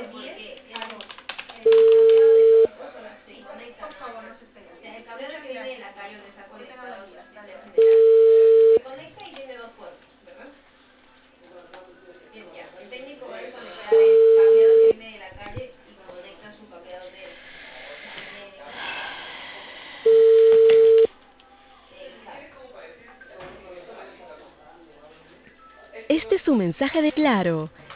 porque el cableado de los se conecta. Por favor, no se peleen. O sea, el cableado que viene de la calle donde está conectado se conecta y tiene dos puertos, ¿verdad? Bien, ya. El técnico va a desconectar el cableado que viene de la calle y conecta su cableado de Este es un mensaje de Claro.